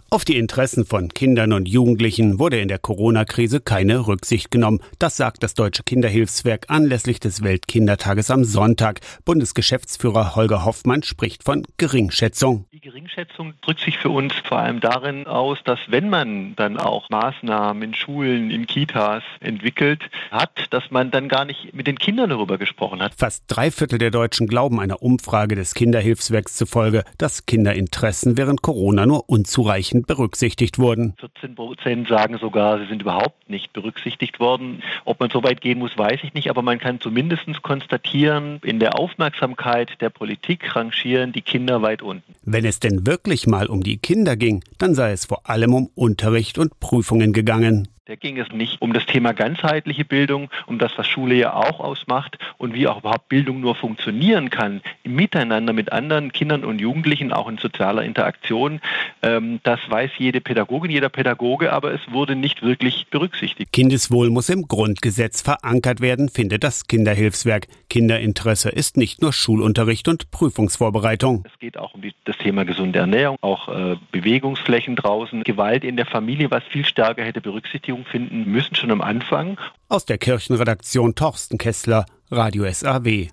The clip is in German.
Auf die Interessen von Kindern und Jugendlichen wurde in der Corona-Krise keine Rücksicht genommen. Das sagt das Deutsche Kinderhilfswerk anlässlich des Weltkindertages am Sonntag. Bundesgeschäftsführer Holger Hoffmann spricht von Geringschätzung. Die Geringschätzung drückt sich für uns vor allem darin aus, dass wenn man dann auch Maßnahmen in Schulen, in Kitas entwickelt hat, dass man dann gar nicht mit den Kindern darüber gesprochen hat. Fast 3/4 der Deutschen glauben einer Umfrage des Kinderhilfswerks zufolge, dass Kinderinteressen während Corona nur unzureichend berücksichtigt wurden. 14% sagen sogar, sie sind überhaupt nicht berücksichtigt worden. Ob man so weit gehen muss, weiß ich nicht, aber man kann zumindest konstatieren, in der Aufmerksamkeit der Politik rangieren die Kinder weit unten. Wenn es denn wirklich mal um die Kinder ging, dann sei es vor allem um Unterricht und Prüfungen gegangen. Da ging es nicht um das Thema ganzheitliche Bildung, um das, was Schule ja auch ausmacht und wie auch überhaupt Bildung nur funktionieren kann, im Miteinander mit anderen Kindern und Jugendlichen, auch in sozialer Interaktion. Das weiß jede Pädagogin, jeder Pädagoge, aber es wurde nicht wirklich berücksichtigt. Kindeswohl muss im Grundgesetz verankert werden, findet das Kinderhilfswerk. Kinderinteresse ist nicht nur Schulunterricht und Prüfungsvorbereitung. Es geht auch um das Thema gesunde Ernährung, auch Bewegungsflächen draußen, Gewalt in der Familie, was viel stärker hätte Berücksichtigung finden müssen, schon am Anfang. Aus der Kirchenredaktion Torsten Kessler, Radio SAW.